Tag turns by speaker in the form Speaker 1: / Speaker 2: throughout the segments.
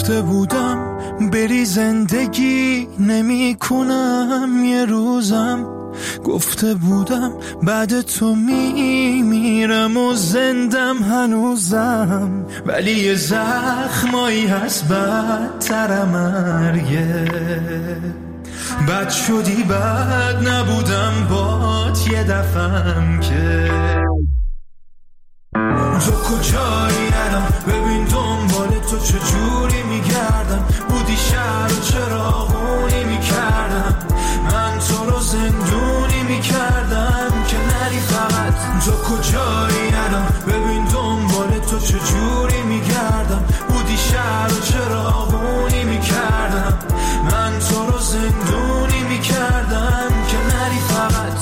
Speaker 1: گفته بودم بری زندگی نمی کنم یه روزم، گفته بودم بعد تو میمیرم و زندم هنوزم، ولی یه زخمایی هست بدتر مرگه. بد شدی بد نبودم بات یه دفعم که تو کجایی الان ببین دنبال تو چجوری میگردم، بودی شهر و چراغونی میکردم، من تو رو زندونی میکردم که نری فقط. تو کجایی الان ببین دنبال تو چجوری میگردم، بودی شهر و چراغونی میکردم، من تو رو زندونی میکردم که نری فقط.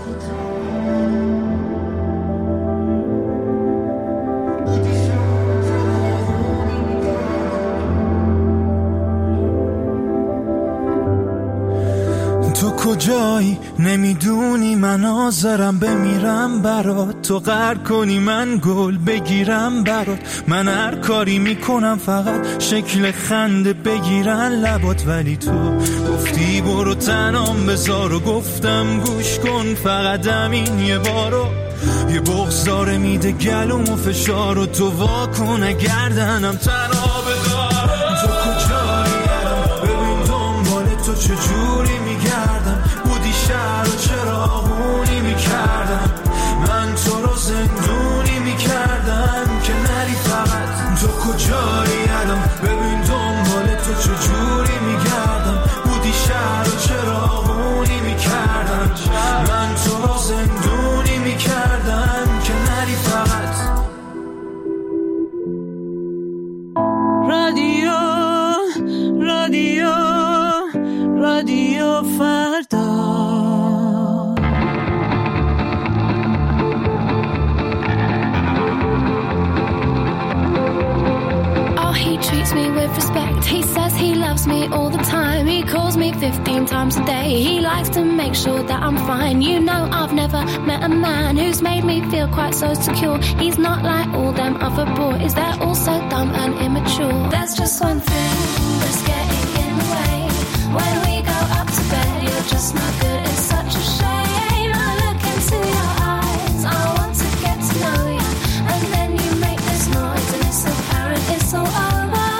Speaker 1: تو کجایی نمیدونی من حاضرم بمیرم برات، تو قهر کنی من گل بگیرم برات، من هر کاری میکنم فقط شکل خنده بگیرن لبات، ولی تو گفتی برو تنام بذار و گفتم گوش کن فقط همین یه بارو، یه بغض داره میده گلوم و فشار و تو واکن اگردنم تنها بدار. تو کجایی الان ببین دنبال تو چجوری میگردم، بودی شهر و چراغونی میکردم، من تو رو زندونی میکردم که نری فقط. تو کجایی الان ببین دنبال تو چجوری میگردم، بودی شهر و چراغونی میکردم، من تو رو زندونی میکردم که نری فقط. رادیو فردا.
Speaker 2: He treats me with respect. He says he loves me all the time. He calls me 15 times a day. He likes to make sure that I'm fine. You know I've never met a man who's made me feel quite so secure. He's not like all them other boys. They're all so dumb and immature. There's just one thing that's getting in the way. When we go up to bed, you're just not good. It's such a shame. I look into your eyes. I want to get to know you, and then you make this noise, and it's apparent it's all over.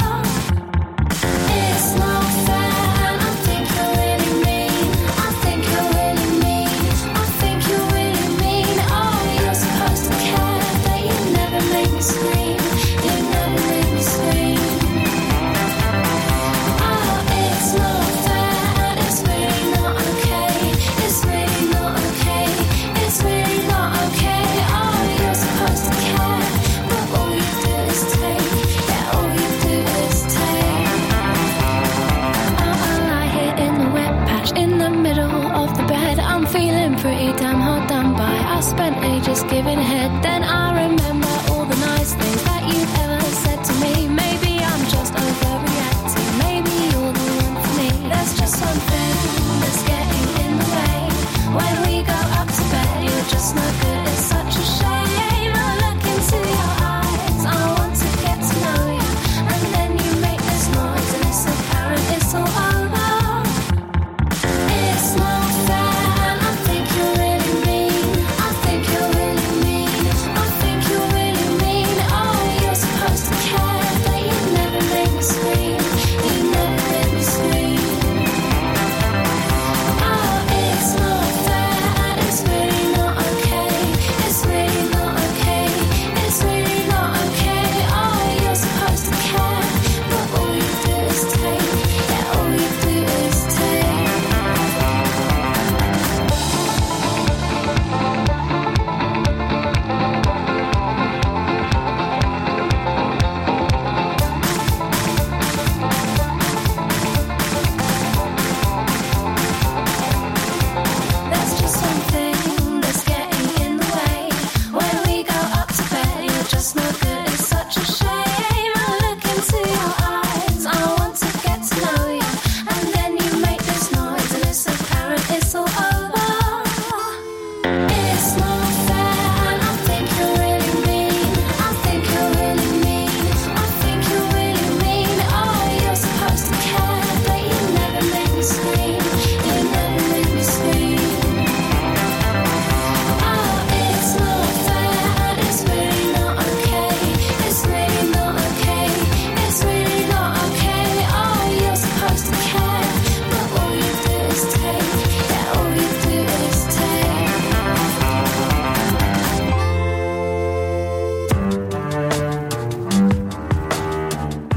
Speaker 2: Pretty damn hard done by. I spent ages giving head. Then I remember all the nice things that you've ever said to me. Maybe I'm just overreacting. Maybe you're the one for me. There's just one thing that's getting in the way. When we go up to bed, you're just not good. It's such a shame. I look into your eyes. I want to get to know you, and then you make this noise, and it's apparent it's all over. It's not fair. I think you're really mean. I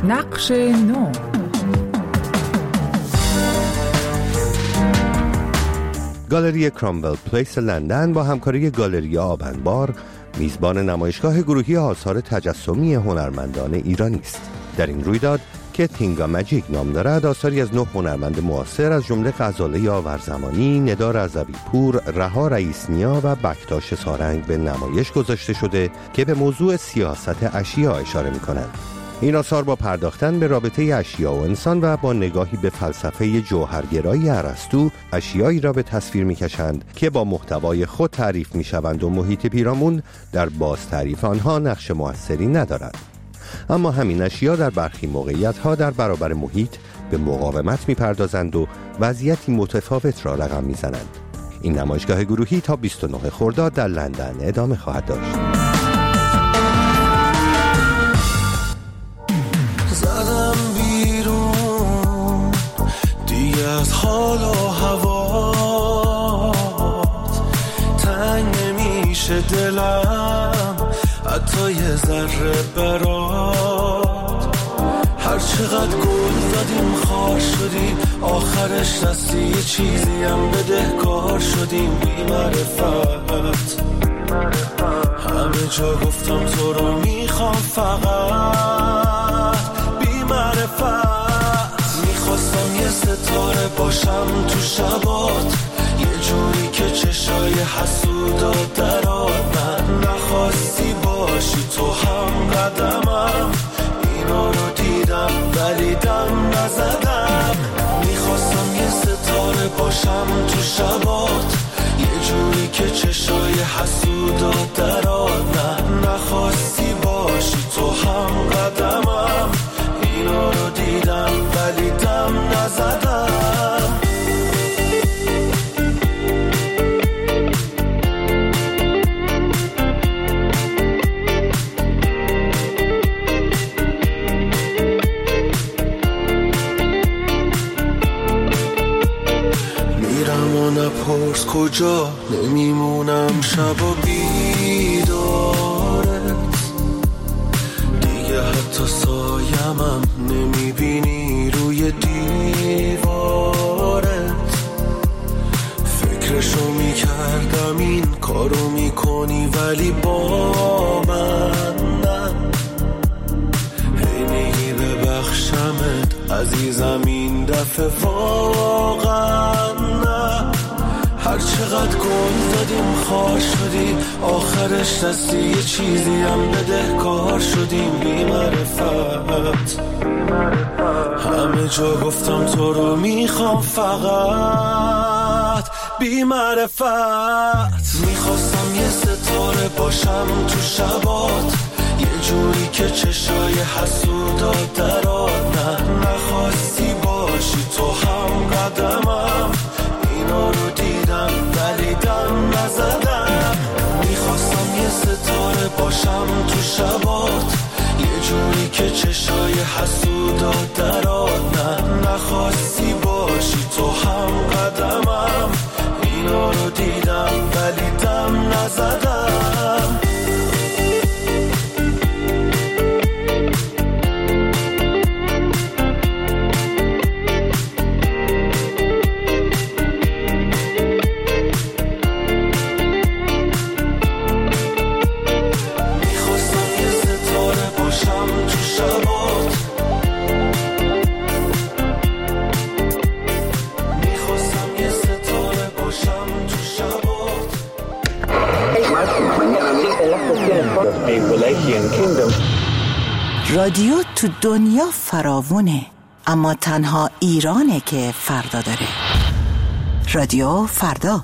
Speaker 3: نقش نو.
Speaker 4: گالری کرامول پلیس لندن با همکاری گالری آبنبار میزبان نمایشگاه گروهی آثار تجسمی هنرمندان ایرانی است. در این رویداد که تینگا ماجیک نام دارد، آثاری از 9 هنرمند معاصر از جمله غزاله یاورزمانی، ندا رضوی پور، رها رئیس‌نیا و بکتاش سارنگ به نمایش گذاشته شده که به موضوع سیاست اشیا اشاره می‌کنند. این آثار با پرداختن به رابطه اشیا و انسان و با نگاهی به فلسفه جوهرگرایی ارسطو، اشیایی را به تصویر می‌کشند که با محتوای خود تعریف می‌شوند و محیط پیرامون در باز تعریف آنها نقش موثری ندارد. اما همین اشیا در برخی موقعیت‌ها در برابر محیط به مقاومت می‌پردازند و وضعیتی متفاوت را رقم می‌زنند. این نمایشگاه گروهی تا 29 خرداد در لندن ادامه خواهد داشت.
Speaker 1: زدم بیرون دیگه از حال و هوات، تنگ نمیشه دلم حتی یه ذره برات. هر چقدر گل زدیم خار شدیم، آخرش دستی یه چیزی هم بدهکار شدیم. بی معرفت همه جا گفتم تو رو میخوام، فقط بی معرفت میخواستم یه ستاره باشم تو شبات، یه جوری که چشای حسودا درات. من نخواستی باشی تو هم قدمم، اینا رو دیدم ولی دم نزدم. میخواستم یه ستاره باشم تو شبات، یه جوری که چشای حسودا درات. من نخواستی باشی تو هم قدمم، اینا رو دیدم ولی دم نزدم. نپرس کجا نمیمونم شب و بیدارت، دیگه حتی سایمم نمیبینی روی دیوارت. فکرشو میکردم این کارو میکنی ولی با من نه، هی میگی ببخشمت عزیزم این دفعه واقعا نه. هر چقدر گل زدیم خار شدیم، آخرش دستی یه چیزی هم بدهکار شدیم. بی معرفت همه جا گفتم تو رو میخوام، فقط بی معرفت میخواستم یه ستاره باشم تو شبات، یه جوری که چشای حسودا درات. نه نخواستی باشی تو هم قدمم، اینا رو دیدم ولی دم نزدم. میخواستم یه ستاره باشم تو شبات، یه جوری که چشای حسودا درات. نه نخواستی باشی تو هم قدمم، اینا رو دیدم ولی دم نزدم.
Speaker 5: رادیو تو دنیا فراوونه، اما تنها ایرانه که فردا داره. رادیو فردا.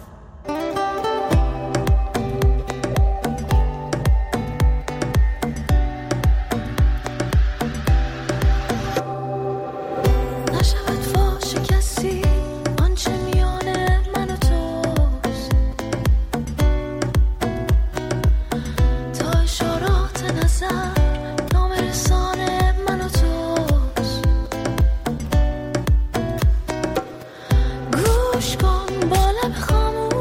Speaker 2: گوش کن بالا بخوام